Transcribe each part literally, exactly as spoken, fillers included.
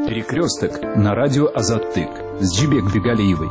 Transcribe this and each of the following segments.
Перекресток на радио Азаттык с Джибек Бегалиевой.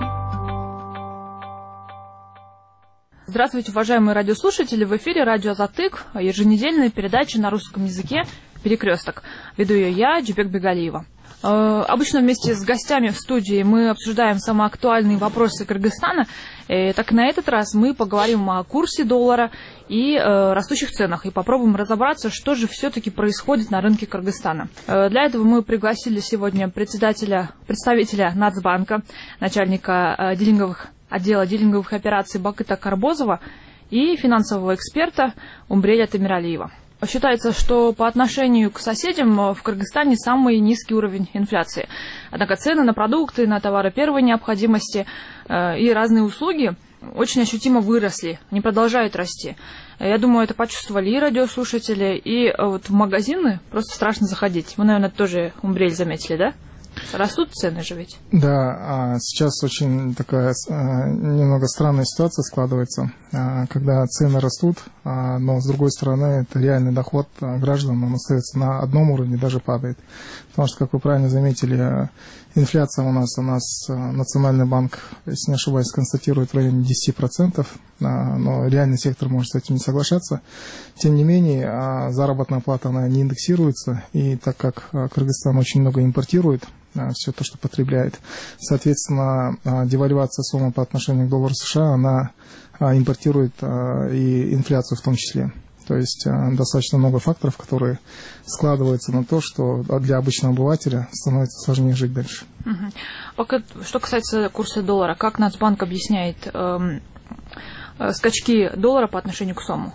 Здравствуйте, уважаемые радиослушатели! В эфире радио Азаттык, еженедельная передача на русском языке «Перекресток». Веду ее я, Джибек Бегалиева. Обычно вместе с гостями в студии мы обсуждаем самые актуальные вопросы Кыргызстана. Так на этот раз мы поговорим о курсе доллара и растущих ценах и попробуем разобраться, что же все-таки происходит на рынке Кыргызстана. Для этого мы пригласили сегодня председателя, представителя Нацбанка, начальника дилинговых, отдела дилинговых операций Бакыта Карбозова и финансового эксперта Умбреля Тамиралиева. Считается, что по отношению к соседям в Кыргызстане самый низкий уровень инфляции. Однако цены на продукты, на товары первой необходимости э, и разные услуги очень ощутимо выросли, не продолжают расти. Я думаю, это почувствовали и радиослушатели, и вот в магазины просто страшно заходить. Вы, наверное, тоже, Умбрель, заметили, да? Растут цены же ведь? Да, сейчас очень такая немного странная ситуация складывается, когда цены растут, но с другой стороны это реальный доход граждан, он остается на одном уровне, даже падает. Потому что, как вы правильно заметили, инфляция у нас, у нас Национальный банк, если не ошибаюсь, констатирует в районе десять процентов, но реальный сектор может с этим не соглашаться. Тем не менее, заработная плата она не индексируется, и так как Кыргызстан очень много импортирует, все то, что потребляет. Соответственно, девальвация сомы по отношению к доллару США, она импортирует и инфляцию в том числе. То есть достаточно много факторов, которые складываются на то, что для обычного обывателя становится сложнее жить дальше. Угу. Что касается курса доллара, как Нацбанк объясняет эм, скачки доллара по отношению к сому?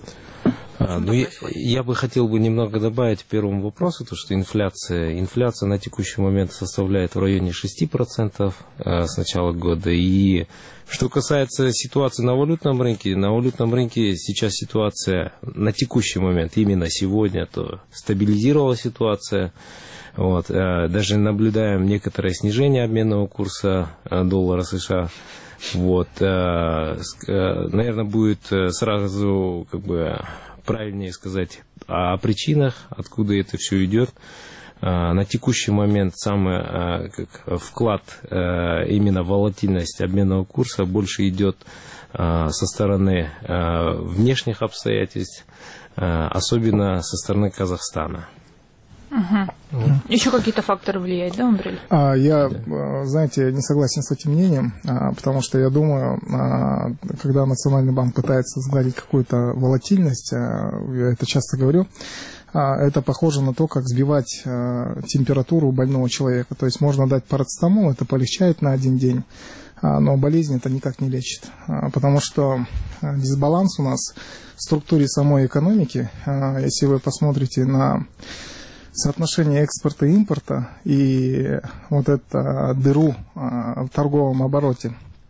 А, ну, я, я бы хотел бы немного добавить к первому вопросу, то, что инфляция, инфляция на текущий момент составляет в районе шесть процентов э, с начала года. И что касается ситуации на валютном рынке, на валютном рынке сейчас ситуация на текущий момент, именно сегодня, то стабилизировалась ситуация. Вот, э, даже наблюдаем некоторое снижение обменного курса э, доллара США. Вот, э, э, наверное, будет сразу как бы правильнее сказать о причинах, откуда это все идет. На текущий момент самый как, вклад именно в волатильность обменного курса больше идет со стороны внешних обстоятельств, особенно со стороны Казахстана. Угу. Mm. Еще какие-то факторы влияют, да, Умбрель? А, я, знаете, не согласен с этим мнением, а, потому что я думаю, а, когда Национальный банк пытается сгладить какую-то волатильность, а, я это часто говорю, а, это похоже на то, как сбивать а, температуру больного человека. То есть можно дать парацетамол, это полегчает на один день, а, но болезнь это никак не лечит, а, потому что дисбаланс у нас в структуре самой экономики, а, если вы посмотрите на соотношение экспорта и импорта и вот это дыру а, в торговом обороте,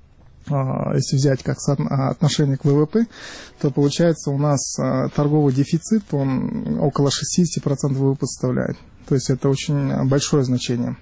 а, если взять как отношение к вэ вэ пэ, то получается у нас а, торговый дефицит, он около шестьдесят процентов вэ вэ пэ составляет. То есть это очень большое значение.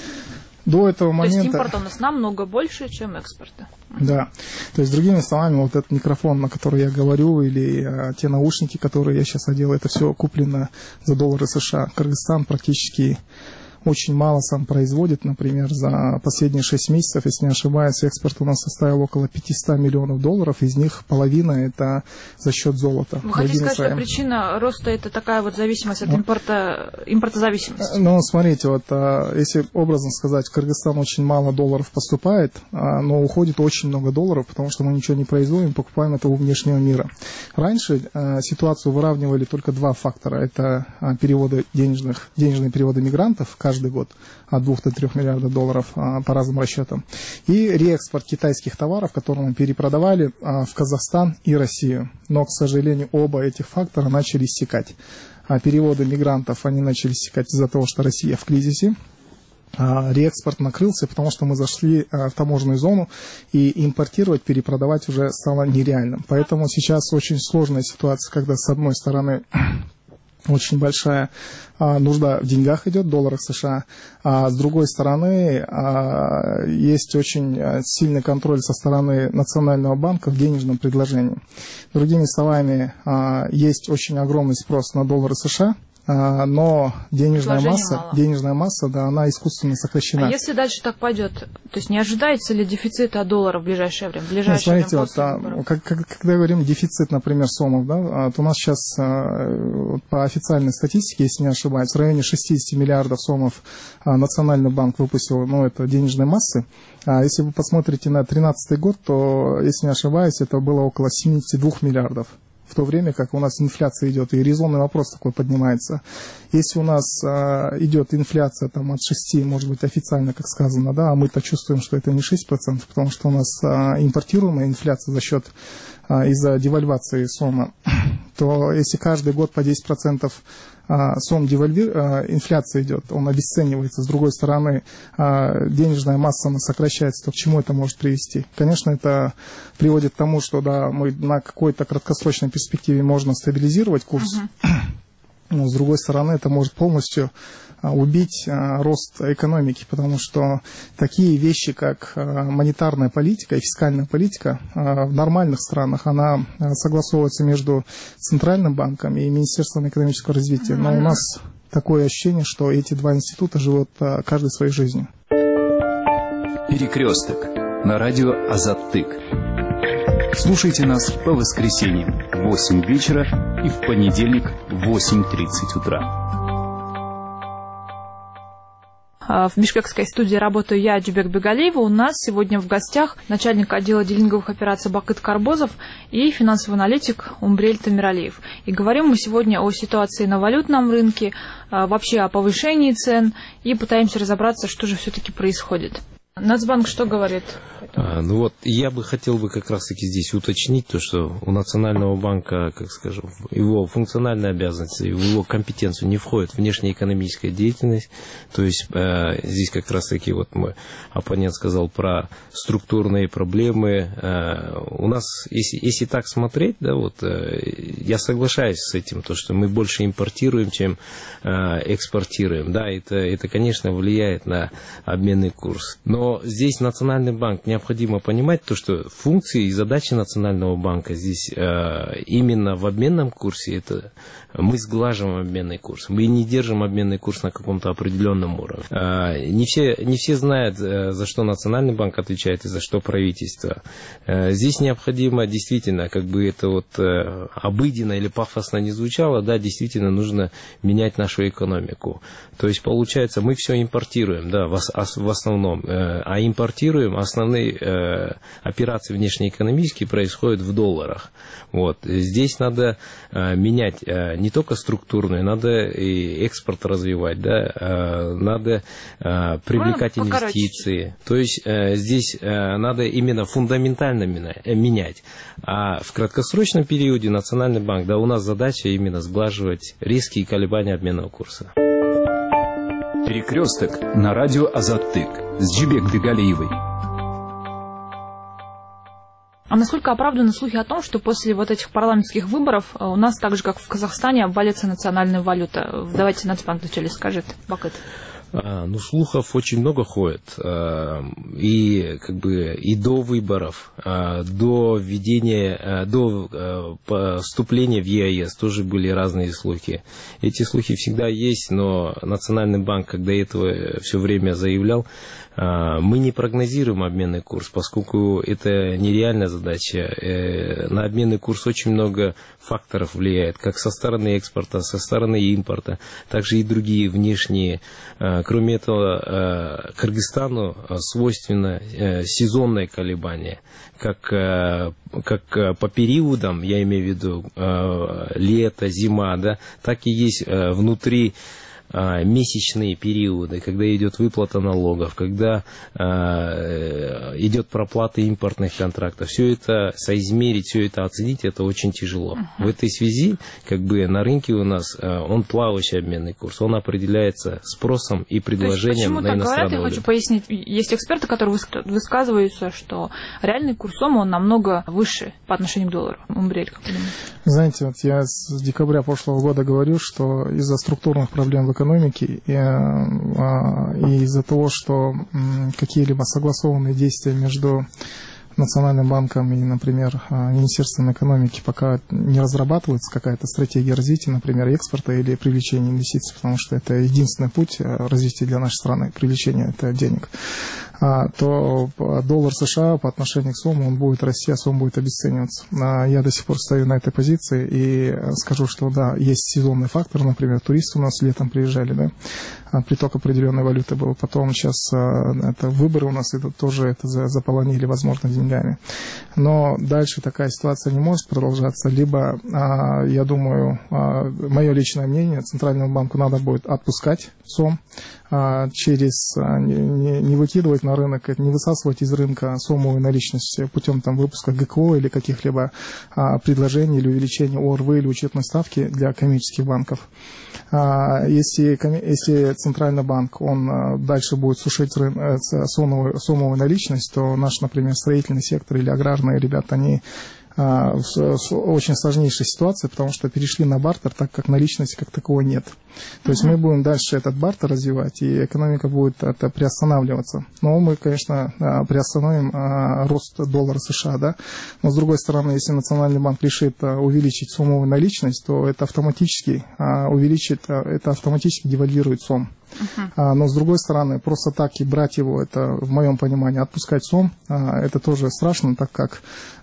До этого момента... То есть импорта у нас намного больше, чем экспорта. Да. То есть, другими словами, вот этот микрофон, на который я говорю, или а, те наушники, которые я сейчас одел, это все куплено за доллары США. Кыргызстан практически очень мало сам производит. Например, за последние шесть месяцев, если не ошибаюсь, экспорт у нас составил около пятьсот миллионов долларов. Из них половина это за счет золота. Вы хотите сказать, своем. Что причина роста это такая вот зависимость от импорта, импортозависимости? Ну, смотрите, вот если образно сказать, в Кыргызстан очень мало долларов поступает, но уходит очень много долларов, потому что мы ничего не производим, покупаем это у внешнего мира. Раньше ситуацию выравнивали только два фактора. Это переводы денежных, денежные переводы мигрантов каждый год от двух до трёх миллиардов долларов а, по разным расчетам. И реэкспорт китайских товаров, которые мы перепродавали а, в Казахстан и Россию. Но, к сожалению, оба этих фактора начали иссякать. А переводы мигрантов, они начали иссякать из-за того, что Россия в кризисе. А, реэкспорт накрылся, потому что мы зашли а, в таможенную зону, и импортировать, перепродавать уже стало нереальным. Поэтому сейчас очень сложная ситуация, когда с одной стороны очень большая а, нужда в деньгах идет, в долларах США, а с другой стороны а, есть очень сильный контроль со стороны Национального банка в денежном предложении. Другими словами, а, есть очень огромный спрос на доллары США, но денежная масса, мало. денежная масса, да, она искусственно сокращена. А если дальше так пойдет, то есть не ожидается ли дефицита доллара в ближайшее время? В ближайшее ну, смотрите, время вот, а, как, как, когда говорим дефицит, например, сомов, да, то у нас сейчас а, по официальной статистике, если не ошибаюсь, в районе шестьдесят миллиардов сомов а, Национальный банк выпустил, ну, это денежной массы. А если вы посмотрите на две тысячи тринадцатый год, то, если не ошибаюсь, это было около семьдесят два миллиардов. В то время как у нас инфляция идет, и резонный вопрос такой поднимается. Если у нас а, идет инфляция там, от шести, может быть, официально, как сказано, да, а мы-то чувствуем, что это не шесть процентов, потому что у нас а, импортируемая инфляция за счет, а, из-за девальвации сома, то если каждый год по десять процентов а, сом девальви... а, инфляция идет, он обесценивается, с другой стороны а, денежная масса она сокращается, то к чему это может привести? Конечно, это приводит к тому, что да, мы на какой-то краткосрочной перспективе можно стабилизировать курс, uh-huh. но с другой стороны это может полностью а, убить а, рост экономики, потому что такие вещи, как а, монетарная политика и фискальная политика а, в нормальных странах, она а, согласовывается между Центральным банком и Министерством экономического развития, но у нас такое ощущение, что эти два института живут а, каждой своей жизнью. Перекресток на радио Азаттык. Слушайте нас по воскресеньям в восемь вечера и в понедельник в восемь тридцать утра. В бишкекской студии работаю я, Джубек Бегалиева. У нас сегодня в гостях начальник отдела дилинговых операций Бакыт Карбозов и финансовый аналитик Умбрель Тамиралиев. И говорим мы сегодня о ситуации на валютном рынке, вообще о повышении цен, и пытаемся разобраться, что же все-таки происходит. Нацбанк что говорит? А, ну вот, я бы хотел бы как раз-таки здесь уточнить то, что у Национального банка, как скажем, его функциональные обязанности, в его компетенцию не входит внешнеэкономическая деятельность. То есть э, здесь как раз-таки вот мой оппонент сказал про структурные проблемы. Э, у нас, если, если так смотреть, да, вот э, я соглашаюсь с этим, то, что мы больше импортируем, чем э, экспортируем. Да, это, это, конечно, влияет на обменный курс. Но здесь Национальный банк, необходимо понимать то, что функции и задачи Национального банка здесь э, именно в обменном курсе, это мы сглаживаем обменный курс, мы не держим обменный курс на каком-то определенном уровне. Э, не, все, не все знают, э, за что Национальный банк отвечает и за что правительство. Э, здесь необходимо действительно, как бы это вот э, обыденно или пафосно не звучало, да, действительно нужно менять нашу экономику. То есть получается, мы все импортируем, да, в, в основном, э, а импортируем основные э, операции внешнеэкономические происходят в долларах. Вот. Здесь надо э, менять э, не только структурную, надо и экспорт развивать, да, э, надо э, привлекать ну, инвестиции. То есть э, здесь э, надо именно фундаментально менять. А в краткосрочном периоде Национальный банк, да, у нас задача именно сглаживать риски и колебания обменного курса. Перекресток на радио Азаттык с Джубек Бегалиевой. А насколько оправданы слухи о том, что после вот этих парламентских выборов у нас, так же как в Казахстане, обвалится национальная валюта? Давайте Нацбанк вначале скажет, Бакыт. А, ну, слухов очень много ходит. А, и как бы и до выборов, а, до введения, а, до а, вступления в ЕАЭС тоже были разные слухи. Эти слухи всегда есть, но Национальный банк, когда этого все время заявлял, а, мы не прогнозируем обменный курс, поскольку это нереальная задача. Э, на обменный курс очень много факторов влияет, как со стороны экспорта, со стороны импорта, также и другие внешние. Кроме этого, Кыргызстану свойственно сезонное колебание, как, как по периодам, я имею в виду лето, зима, да, так и есть внутри месячные периоды, когда идет выплата налогов, когда э, идет проплата импортных контрактов. Все это соизмерить, все это оценить, это очень тяжело. Uh-huh. В этой связи, как бы на рынке у нас, э, он плавающий обменный курс, он определяется спросом и предложением на иностранную валюту. Я хочу пояснить, есть эксперты, которые высказываются, что реальный курс сома, он намного выше по отношению к доллару. Умбрель, как вы думаете? Знаете, вот я с декабря прошлого года говорю, что из-за структурных проблем в экономике и, и из-за того, что какие-либо согласованные действия между Национальным банком и, например, Министерством экономики пока не разрабатывается какая-то стратегия развития, например, экспорта или привлечения инвестиций, потому что это единственный путь развития для нашей страны, привлечения это денег, то доллар США по отношению к сому он будет расти, а сом будет обесцениваться. Я до сих пор стою на этой позиции и скажу, что да, есть сезонный фактор, например, туристы у нас летом приезжали, да, приток определенной валюты был, потом сейчас это выборы у нас идут, тоже это заполонили, возможно, деньгами. Но дальше такая ситуация не может продолжаться, либо, я думаю, мое личное мнение, Центральному банку надо будет отпускать сом через, не, не выкидывать на рынок, не высасывать из рынка сомовую наличность путем там, выпуска ГКО или каких-либо предложений или увеличения ОРВ или учетной ставки для коммерческих банков. Если, если Центральный банк он дальше будет сушить рын, сомовую, сомовую наличность, то наш, например, строительный сектор или аграрные ребята, они в, в очень сложнейшей ситуации, потому что перешли на бартер, так как наличности как таковой нет. То есть мы будем дальше этот бартер развивать, и экономика будет это приостанавливаться. Но мы, конечно, приостановим рост доллара США, да. Но с другой стороны, если Национальный банк решит увеличить сомовую наличность, то это автоматически увеличит, это автоматически девальвирует сом. Uh-huh. Но с другой стороны, просто так и брать его, это в моем понимании, отпускать сом, это тоже страшно, так как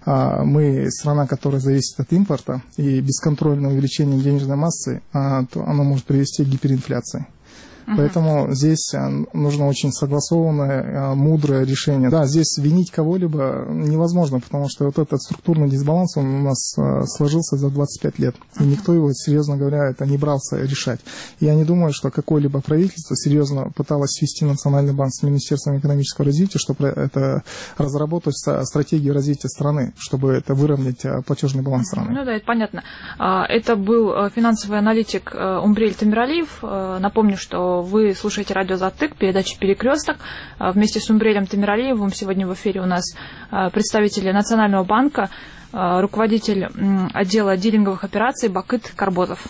мы страна, которая зависит от импорта, и бесконтрольное увеличение денежной массы, то оно может привести к гиперинфляции. Uh-huh. Поэтому здесь нужно очень согласованное, мудрое решение. Да, здесь винить кого-либо невозможно, потому что вот этот структурный дисбаланс, он у нас сложился за двадцать пять лет. И никто его, серьезно говоря, это не брался решать. И я не думаю, что какое-либо правительство серьезно пыталось свести Национальный банк с Министерством экономического развития, чтобы это разработать стратегию развития страны, чтобы это выровнять платежный баланс страны. Ну да, это понятно. Это был финансовый аналитик Умбрель Тамиралиев. Напомню, что вы слушаете радио «Азаттык», передача «Перекресток». Вместе с Умбрелем Тамиралиевым сегодня в эфире у нас представители Национального банка, руководитель отдела дилинговых операций Бакыт Карботов.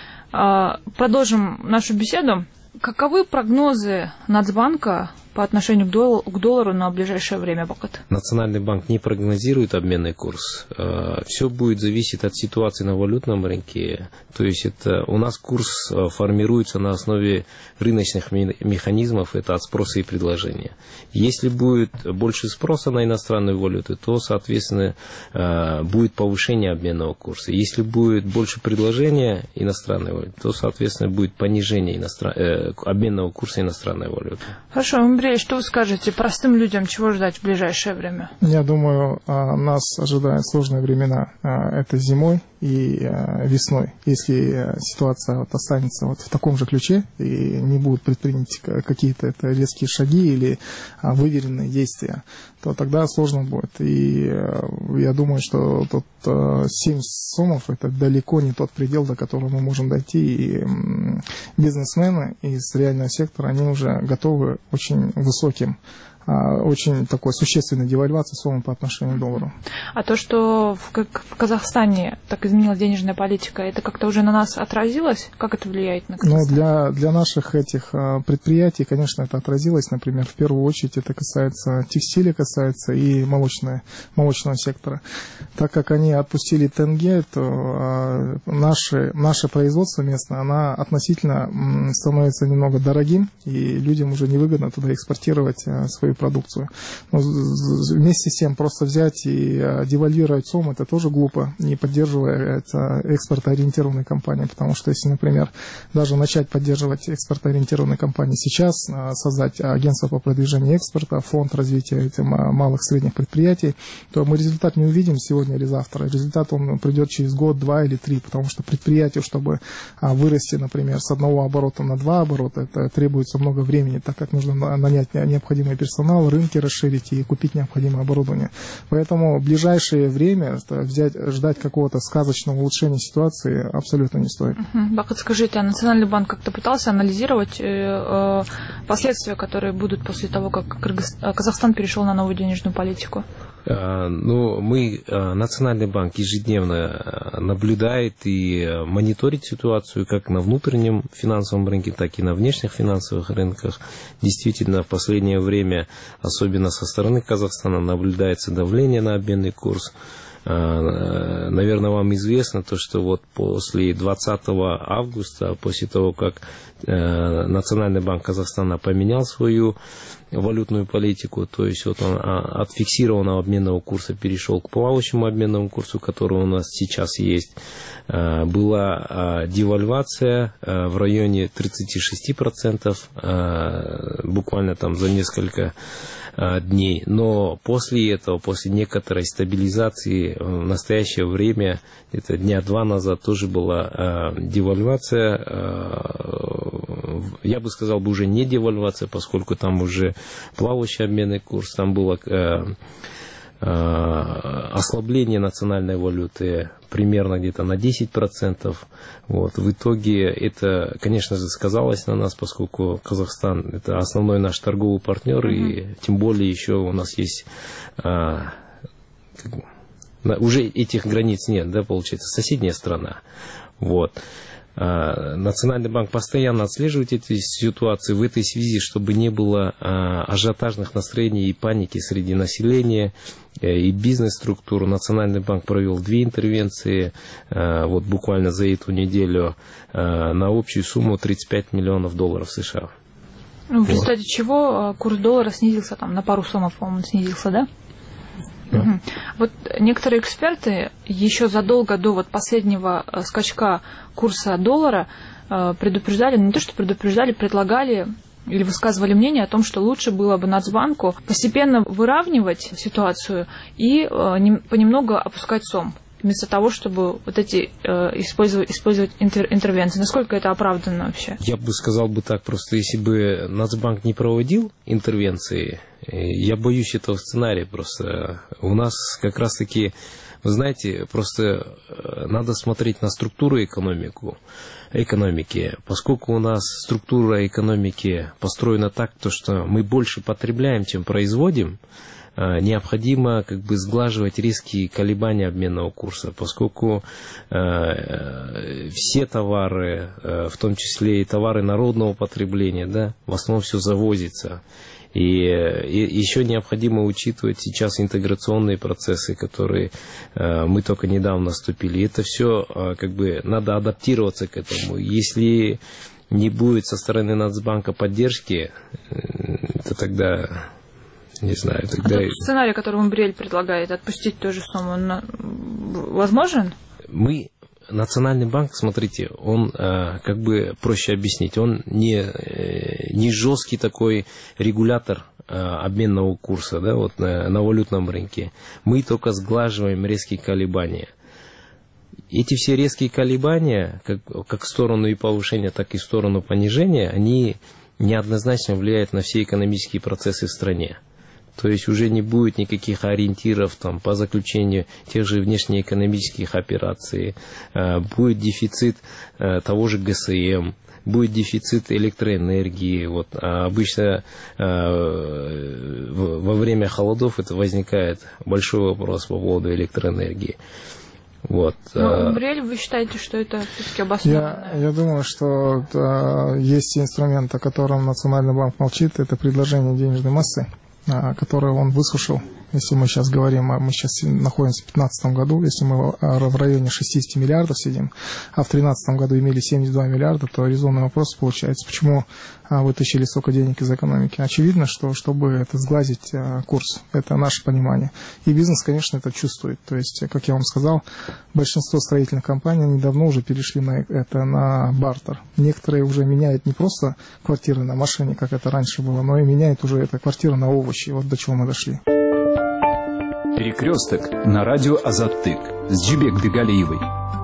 Продолжим нашу беседу. Каковы прогнозы Нацбанка по отношению к доллару на ближайшее время, Бакыт? Национальный банк не прогнозирует обменный курс. Все будет зависеть от ситуации на валютном рынке. То есть это у нас курс формируется на основе рыночных механизмов, это от спроса и предложения. Если будет больше спроса на иностранную валюту, то, соответственно, будет повышение обменного курса. Если будет больше предложения иностранной валюты, то, соответственно, будет понижение иностран... обменного курса иностранной валюты. Хорошо, Андрей, что вы скажете простым людям, чего ждать в ближайшее время? Я думаю, нас ожидают сложные времена. Это зимой и весной. Если ситуация вот останется вот в таком же ключе и не будут предприняты какие-то это резкие шаги или выверенные действия, то тогда сложно будет. И я думаю, что тот семь сомов это далеко не тот предел, до которого мы можем дойти. И бизнесмены из реального сектора, они уже готовы очень высоким, очень такой существенной девальвации сомы по отношению к доллару. А то, что в, как в Казахстане так изменилась денежная политика, это как-то уже на нас отразилось? Как это влияет на Казахстан? Ну, для, для наших этих предприятий, конечно, это отразилось. Например, в первую очередь это касается текстиля, касается и молочного, молочного сектора. Так как они отпустили тенге, то наше, наше производство местное, оно относительно становится немного дорогим, и людям уже невыгодно туда экспортировать свою продукцию. Но вместе с тем просто взять и девальвировать сом, это тоже глупо, не поддерживая экспортоориентированные компании, потому что если, например, даже начать поддерживать экспортоориентированные компании сейчас, создать агентство по продвижению экспорта, фонд развития этих малых и средних предприятий, то мы результат не увидим сегодня или завтра. Результат он придет через год, два или три, потому что предприятию, чтобы вырасти, например, с одного оборота на два оборота, это требуется много времени, так как нужно нанять необходимый персонал, рынки расширить и купить необходимое оборудование. Поэтому в ближайшее время взять, ждать какого-то сказочного улучшения ситуации абсолютно не стоит. Бакыт, скажите, а Национальный банк как-то пытался анализировать э, э, последствия, которые будут после того, как Казахстан перешел на новую денежную политику? Ну, мы, Национальный банк ежедневно наблюдает и мониторит ситуацию как на внутреннем финансовом рынке, так и на внешних финансовых рынках. Действительно, в последнее время особенно со стороны Казахстана, наблюдается давление на обменный курс. Наверное, вам известно то, что вот после двадцатого августа, после того, как Национальный банк Казахстана поменял свою валютную политику, то есть вот он от фиксированного обменного курса перешел к плавающему обменному курсу, который у нас сейчас есть, была девальвация в районе тридцать шесть процентов, буквально там за несколько дней. Но после этого, после некоторой стабилизации, в настоящее время, где-то дня два назад, тоже была девальвация. Я бы сказал, бы уже не девальвация, поскольку там уже плавающий обменный курс, там было ослабление национальной валюты примерно где-то на десять процентов. Вот. В итоге это, конечно же, сказалось на нас, поскольку Казахстан – это основной наш торговый партнер, mm-hmm. и тем более еще у нас есть… А, как, уже этих границ нет, да, получается, соседняя страна. Вот. Национальный банк постоянно отслеживает эти ситуации в этой связи, чтобы не было ажиотажных настроений и паники среди населения и бизнес-структур. Национальный банк провел две интервенции вот буквально за эту неделю на общую сумму тридцать пять миллионов долларов США. Ну, в результате вот. Чего курс доллара снизился там на пару сомов, по-моему, снизился, да? Да. Угу. Вот некоторые эксперты еще задолго до вот последнего скачка курса доллара предупреждали, ну не то что предупреждали, предлагали или высказывали мнение о том, что лучше было бы Нацбанку постепенно выравнивать ситуацию и понемногу опускать сом, вместо того, чтобы вот эти использовать, использовать интер, интервенции. Насколько это оправданно вообще? Я бы сказал бы так, просто если бы Нацбанк не проводил интервенции, я боюсь этого сценария просто. У нас как раз-таки, вы знаете, просто надо смотреть на структуру экономику, экономики. Поскольку у нас структура экономики построена так, то, что мы больше потребляем, чем производим, необходимо как бы сглаживать резкие колебания обменного курса, поскольку э, все товары, э, в том числе и товары народного потребления, да, в основном все завозится. И, и еще необходимо учитывать сейчас интеграционные процессы, которые э, мы только недавно вступили. И это все э, как бы надо адаптироваться к этому. Если не будет со стороны Нацбанка поддержки, э, то тогда... Не знаю, тогда... А тот сценарий, который Умбрель предлагает, отпустить ту же сумму, он возможен? Мы, Национальный банк, смотрите, он, как бы проще объяснить, он не, не жесткий такой регулятор обменного курса, да, вот на, на валютном рынке. Мы только сглаживаем резкие колебания. Эти все резкие колебания, как, как в сторону и повышения, так и в сторону понижения, они неоднозначно влияют на все экономические процессы в стране. То есть уже не будет никаких ориентиров там, по заключению тех же внешнеэкономических операций, будет дефицит того же ГСМ, будет дефицит электроэнергии. Вот. А обычно во время холодов это возникает большой вопрос по поводу электроэнергии. Вот. Но, Умбрель, вы считаете, что это все-таки обоснованно? Я, я думаю, что да, есть инструмент, о котором Национальный банк молчит, это предложение денежной массы, которое он высушил. Если мы сейчас говорим, мы сейчас находимся в две тысячи пятнадцатом году, если мы в районе шестьдесят миллиардов сидим, а в две тысячи тринадцатом году имели семьдесят два миллиарда, то резонный вопрос получается, почему вытащили столько денег из экономики. Очевидно, что чтобы это сглазить курс, это наше понимание. И бизнес, конечно, это чувствует. То есть, как я вам сказал, большинство строительных компаний недавно уже перешли на это, на бартер. Некоторые уже меняют не просто квартиры на машине, как это раньше было, но и меняют уже это квартиры на овощи. Вот до чего мы дошли. Перекресток на радио Азаттык с Джибек Бигалиевой.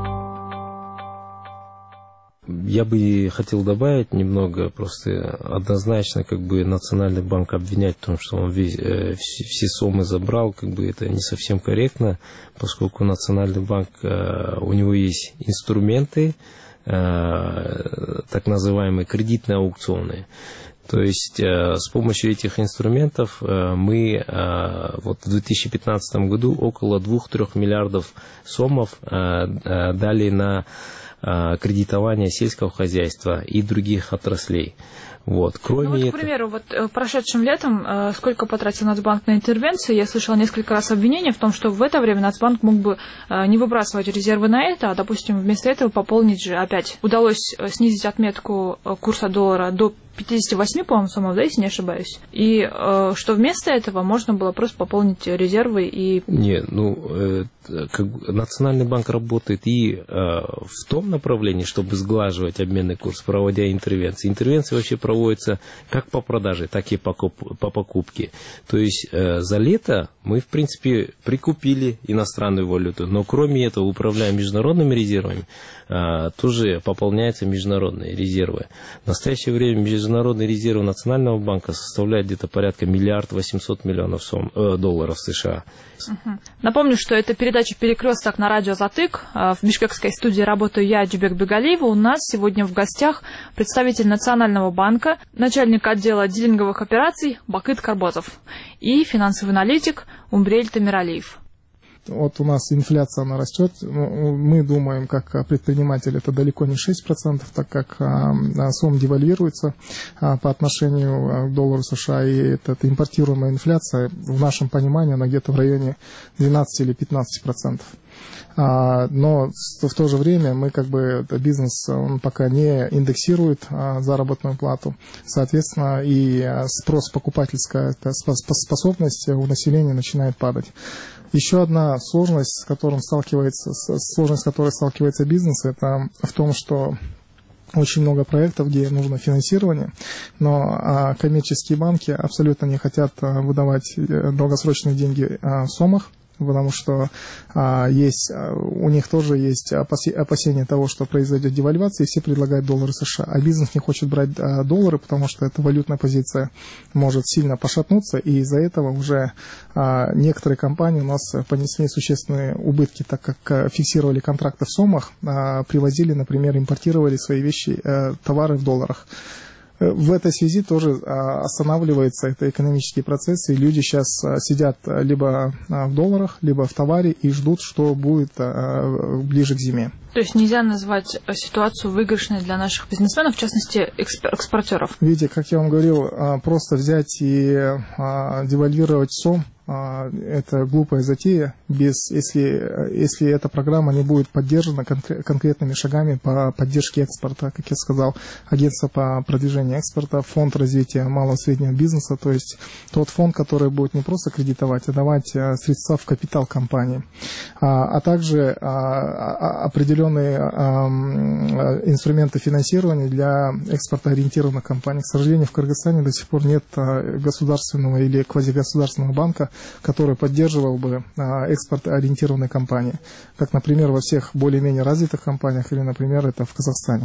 Я бы хотел добавить немного, просто однозначно как бы Национальный банк обвинять в том, что он весь, э, все, все сомы забрал, как бы это не совсем корректно, поскольку Национальный банк, э, у него есть инструменты, э, так называемые кредитные аукционы. То есть э, с помощью этих инструментов э, мы э, вот в две тысячи пятнадцатом году около двух-трёх миллиардов сомов э, э, дали на кредитования сельского хозяйства и других отраслей. Вот. Кроме ну, вот, этого... к примеру, вот прошедшим летом э, сколько потратил Нацбанк на интервенции? Я слышала несколько раз обвинения в том, что в это время Нацбанк мог бы э, не выбрасывать резервы на это, а, допустим, вместо этого пополнить же опять. Удалось снизить отметку курса доллара до пятьдесят восемь, по-моему, суммов, да, если не ошибаюсь. И э, что вместо этого можно было просто пополнить резервы и... Не, ну, э, как, Национальный банк работает и э, в том направлении, чтобы сглаживать обменный курс, проводя интервенции. Интервенции вообще проводятся как по продаже, так и по, по покупке. То есть э, за лето мы, в принципе, прикупили иностранную валюту, но кроме этого, управляя международными резервами, э, тоже пополняются международные резервы. В настоящее время международные резервы Национального банка составляют где-то порядка миллиард восемьсот миллионов сом, э, долларов США. Угу. Напомню, что это передача «Перекресток» на радио «Затык». В бишкекской студии работаю я, Джубек Бегалиева. У нас сегодня в гостях представитель Национального банка, начальник отдела дилинговых операций Бакыт Карбозов и финансовый аналитик Умбрель Тамиралиев. Вот у нас инфляция, она растет. Мы думаем, как предприниматель, это далеко не шесть процентов, так как сом девальвируется по отношению к доллару США, и эта импортируемая инфляция, в нашем понимании, она где-то в районе двенадцать или пятнадцать процентов. Но в то же время мы как бы бизнес он пока не индексирует заработную плату, соответственно, и спрос покупательская способность у населения начинает падать. Еще одна сложность, с которой сталкивается, сложность, с которой сталкивается бизнес, это в том, что очень много проектов, где нужно финансирование, но коммерческие банки абсолютно не хотят выдавать долгосрочные деньги в сомах, потому что а, есть, у них тоже есть опасения того, что произойдет девальвация, и все предлагают доллары США. А бизнес не хочет брать а, доллары, потому что эта валютная позиция может сильно пошатнуться, и из-за этого уже а, некоторые компании у нас понесли существенные убытки, так как фиксировали контракты в сомах, а, привозили, например, импортировали свои вещи, а, товары в долларах. В этой связи тоже останавливается это экономический процесс, и люди сейчас сидят либо в долларах, либо в товаре и ждут, что будет ближе к зиме. То есть нельзя назвать ситуацию выигрышной для наших бизнесменов, в частности экспортеров? Видите, как я вам говорил, просто взять и девальвировать сом, это глупая затея, без, если, если эта программа не будет поддержана конкрет, конкретными шагами по поддержке экспорта, как я сказал, агентство по продвижению экспорта, фонд развития малого и среднего бизнеса, то есть тот фонд, который будет не просто кредитовать, а давать средства в капитал компании, а, а также а, определенные а, инструменты финансирования для экспортоориентированных компаний. К сожалению, в Кыргызстане до сих пор нет государственного или квазигосударственного банка, который поддерживал бы экспорт-ориентированные компании, как, например, во всех более-менее развитых компаниях или, например, это в Казахстане.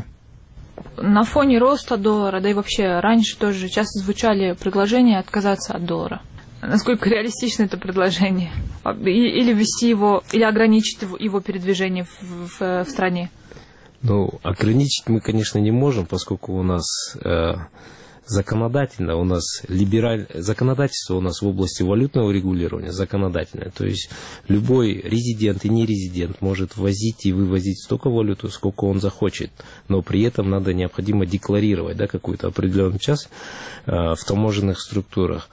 На фоне роста доллара, да и вообще раньше тоже часто звучали предложения отказаться от доллара. Насколько реалистично это предложение? Или ввести его, или ограничить его, его передвижение в, в, в стране? Ну, ограничить мы, конечно, не можем, поскольку у нас... Э, Законодательно у нас либераль... законодательство у нас в области валютного регулирования законодательное. То есть любой резидент и нерезидент может ввозить и вывозить столько валюту, сколько он захочет. Но при этом надо необходимо декларировать, да, какую-то определенную часть э, в таможенных структурах.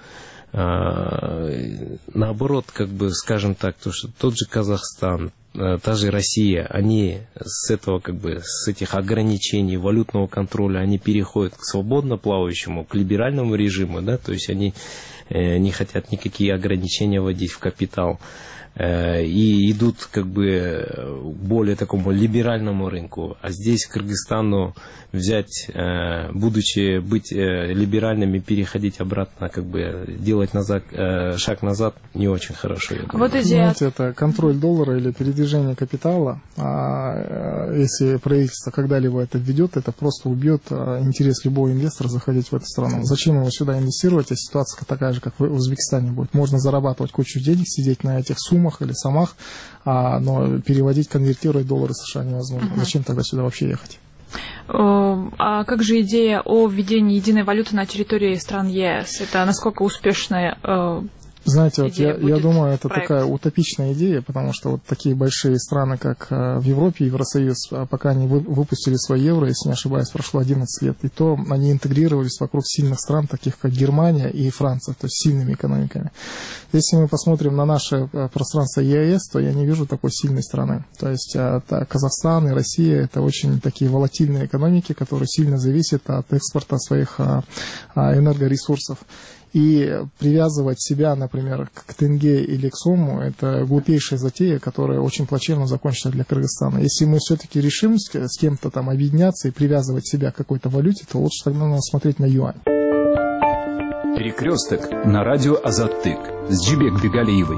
Э, наоборот, как бы, скажем так, то, что тот же Казахстан, та же Россия, они с этого, как бы, с этих ограничений валютного контроля, они переходят к свободно плавающему, к либеральному режиму, да, то есть они э, не хотят никакие ограничения вводить в капитал э, и идут, как бы, к более такому либеральному рынку. А здесь Кыргызстану взять, э, будучи быть э, либеральными, переходить обратно, как бы делать назад, э, шаг назад не очень хорошо. Вот идея... Знаете, это контроль доллара или передвижение капитала. А, если правительство когда-либо это введет, это просто убьет интерес любого инвестора заходить в эту страну. Зачем его сюда инвестировать, если ситуация такая же, как в Узбекистане будет? Можно зарабатывать кучу денег, сидеть на этих суммах или сомах, а, но переводить, конвертировать доллары США невозможно. Uh-huh. Зачем тогда сюда вообще ехать? А как же идея о введении единой валюты на территории стран ЕС? Это насколько успешная Знаете, вот я, я думаю, это проект. такая утопичная идея, потому что вот такие большие страны, как в Европе, Евросоюз, пока они выпустили свой евро, если не ошибаюсь, прошло одиннадцать лет, и то они интегрировались вокруг сильных стран, таких как Германия и Франция, то есть сильными экономиками. Если мы посмотрим на наше пространство ЕАЭС, то я не вижу такой сильной страны. То есть Казахстан и Россия – это очень такие волатильные экономики, которые сильно зависят от экспорта своих энергоресурсов. И привязывать себя, например, к тенге или к сому, это глупейшая затея, которая очень плачевно закончится для Кыргызстана. Если мы все-таки решим с, с кем-то там объединяться и привязывать себя к какой-то валюте, то лучше тогда надо смотреть на юань. Перекресток на радио Азаттык с Джибек Бигалиевой.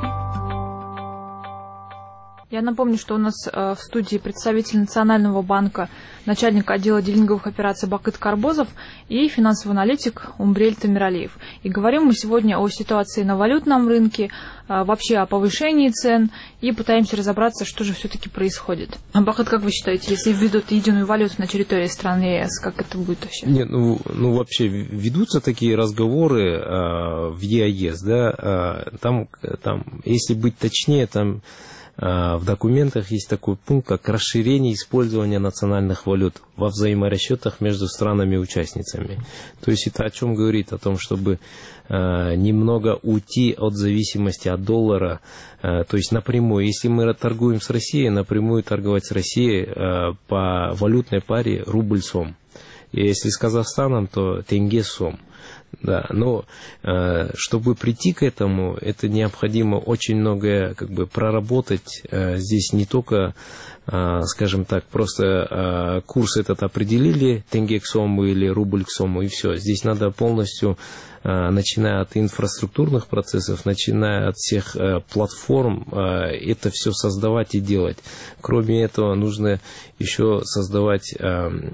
Я напомню, что у нас в студии представитель Национального банка, начальник отдела дилинговых операций Бакыт Карбозов и финансовый аналитик Умбрель Тамиралиев. И говорим мы сегодня о ситуации на валютном рынке, вообще о повышении цен, и пытаемся разобраться, что же все-таки происходит. А Бакыт, как вы считаете, если введут единую валюту на территории страны ЕС, как это будет вообще? Нет, ну, ну вообще ведутся такие разговоры э, в ЕАЭС, да, э, там, там, если быть точнее, там в документах есть такой пункт, как расширение использования национальных валют во взаиморасчетах между странами-участницами. То есть это о чем говорит? О том, чтобы э, немного уйти от зависимости от доллара. Э, то есть напрямую, если мы торгуем с Россией, напрямую торговать с Россией э, по валютной паре рубль-сом. И если с Казахстаном, то тенге-сом. Да, но э, чтобы прийти к этому, это необходимо очень многое как бы проработать. Э, здесь не только, э, скажем так, просто э, курс этот определили, тенге к сому или рубль к сому, и все. Здесь надо полностью, э, начиная от инфраструктурных процессов, начиная от всех э, платформ, э, это все создавать и делать. Кроме этого, нужно еще создавать э,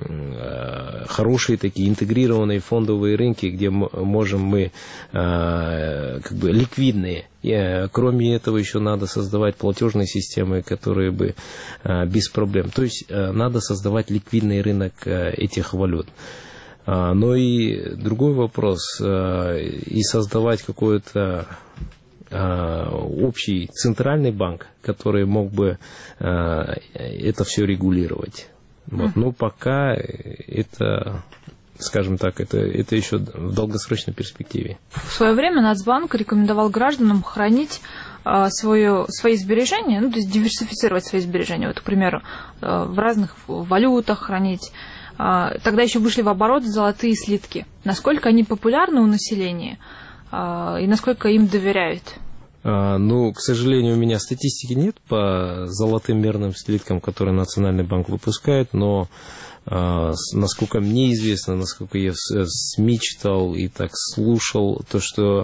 э, хорошие такие интегрированные фондовые рынки, где можем мы, э, как бы, ликвидные. И, э, кроме этого, еще надо создавать платежные системы, которые бы э, без проблем. То есть, э, надо создавать ликвидный рынок э, этих валют. А, но и другой вопрос, э, и создавать какой-то э, общий центральный банк, который мог бы э, это все регулировать. Вот. Но пока это... Скажем так, это, это еще в долгосрочной перспективе. В свое время Нацбанк рекомендовал гражданам хранить а, свое, свои сбережения, ну, то есть диверсифицировать свои сбережения. Вот, к примеру, а, в разных валютах хранить. А, тогда еще вышли в оборот золотые слитки. Насколько они популярны у населения а, и насколько им доверяют? А, ну, к сожалению, у меня статистики нет по золотым мерным слиткам, которые Национальный банк выпускает, но насколько мне известно, насколько я в СМИ читал и так слушал, то, что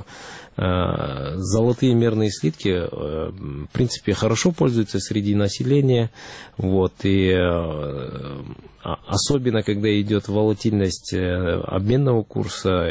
золотые мерные слитки, в принципе, хорошо пользуются среди населения, вот, и особенно, когда идет волатильность обменного курса,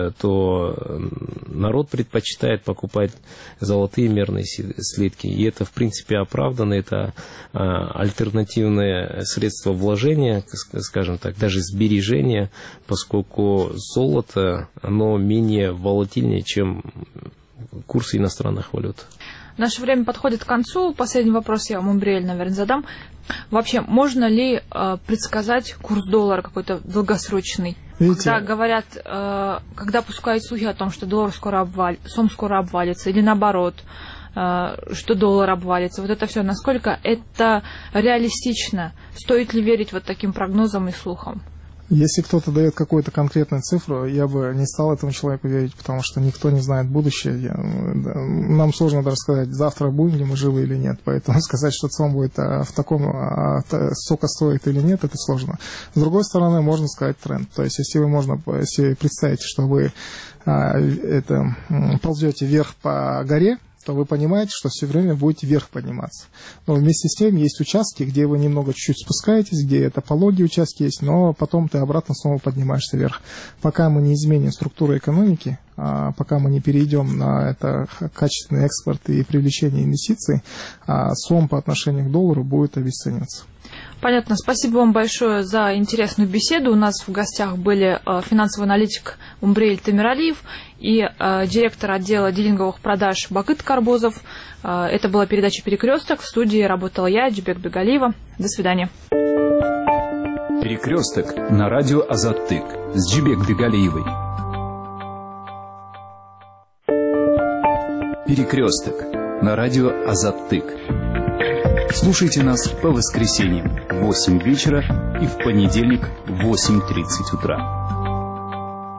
то народ предпочитает покупать золотые мерные слитки, и это, в принципе, оправданно, это альтернативное средство вложения, скажем так, даже сбережения, поскольку золото, оно менее волатильнее, чем курсы иностранных валют. Наше время подходит к концу. Последний вопрос я вам, Умбрель, наверное, задам. Вообще, можно ли э, предсказать курс доллара какой-то долгосрочный? Видите? Когда говорят, э, когда пускают слухи о том, что доллар скоро обвалится, сом скоро обвалится, или наоборот, э, что доллар обвалится, вот это все, насколько это реалистично? Стоит ли верить вот таким прогнозам и слухам? Если кто-то дает какую-то конкретную цифру, я бы не стал этому человеку верить, потому что никто не знает будущее. Я, нам сложно даже сказать, завтра будем ли мы живы или нет. Поэтому сказать, что сом будет а, в таком а, столько стоит или нет, это сложно. С другой стороны, можно сказать тренд. То есть, если вы можно, если представите, что вы а, это, ползете вверх по горе, то вы понимаете, что все время будете вверх подниматься. Но вместе с тем есть участки, где вы немного чуть-чуть спускаетесь, где это пологие участки есть, но потом ты обратно снова поднимаешься вверх. Пока мы не изменим структуру экономики, пока мы не перейдем на это качественный экспорт и привлечение инвестиций, сом по отношению к доллару будет обесцениваться. Понятно. Спасибо вам большое за интересную беседу. У нас в гостях были финансовый аналитик Умбрель Тамиралиев и директор отдела дилинговых продаж Бакыт Карбозов. Это была передача «Перекресток». В студии работала я, Джубек Бегалиева. До свидания. «Перекресток» на радио Азаттык с Джубек Бегалиевой. «Перекресток» на радио Азаттык. Слушайте нас по воскресеньям в восемь вечера и в понедельник в восемь тридцать утра.